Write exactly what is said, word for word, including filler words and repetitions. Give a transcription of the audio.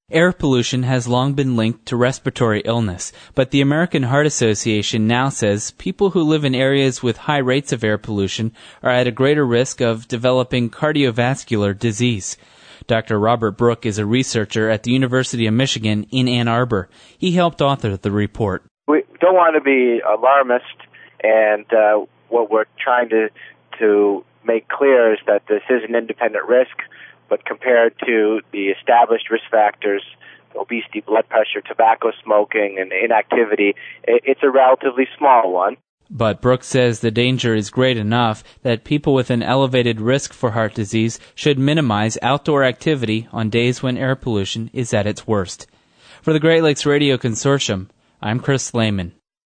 Air pollution has long been linked to respiratory illness, but the American Heart Association now says people who live in areas with high rates of air pollution are at a greater risk of developing cardiovascular disease. Doctor Robert Brook is a researcher at the University of Michigan in Ann Arbor. He helped author the report. We don't want to be alarmist, and uh, what we're trying to, to make clear is that this is an independent risk, but compared to the established risk factors, obesity, blood pressure, tobacco smoking, and inactivity, it's a relatively small one. But Brooks says the danger is great enough that people with an elevated risk for heart disease should minimize outdoor activity on days when air pollution is at its worst. For the Great Lakes Radio Consortium, I'm Chris Lehman.